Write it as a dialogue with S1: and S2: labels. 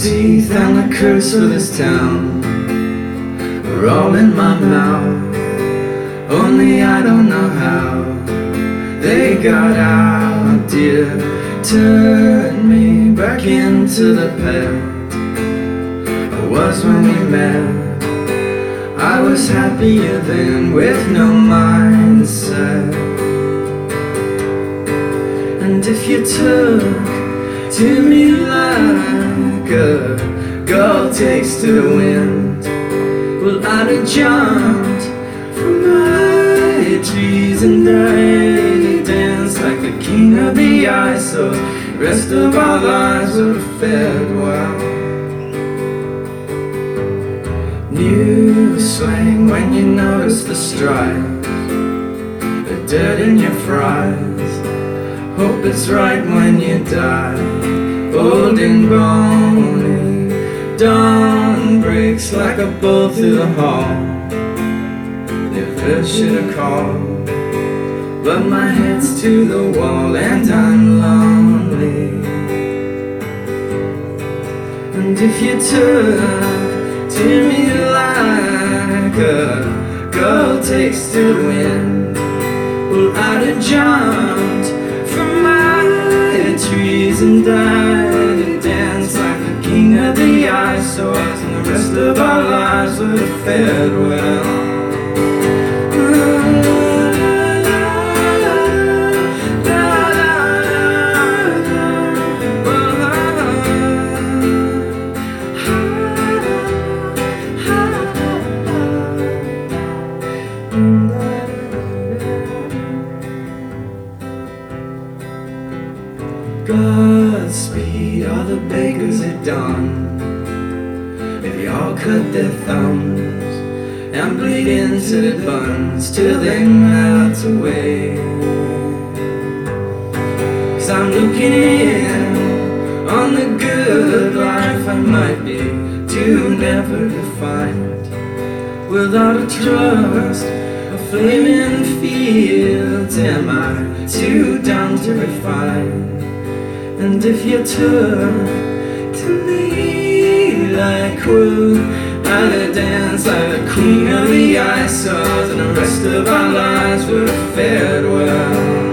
S1: teeth and the curse of this town are all in my mouth. Only I don't know how they got out, dear. Turn me back into the past I was when we met. I was happier then with no mindset. And if you took to me like a gull takes to the wind, well, I'd have jumped from my trees and I'd dance like the king of the ice. So the rest of our lives would have fared well. New slang when you notice the stripes, the dirt in your fries. Hope it's right when you die, old and bony. Dawn breaks like a bolt through the hall. Never should have called, but my head's to the wall and I'm lonely. And if you took to me like a gull takes to the wind, well, I'd have jumped from my trees and I'd dance like the king of the ice. So us and the rest of our lives would have fared well. Godspeed, all the bakers at dawn. They all cut their thumbs and bleed into the buns till they melt away. 'Cause I'm looking in on the good life I might be too never to find. Without a trust, a flaming field, am I too dumb to refine? And if you took to me like wood, I'd have danced like the queen of the ice. And the rest of our lives would have fared well.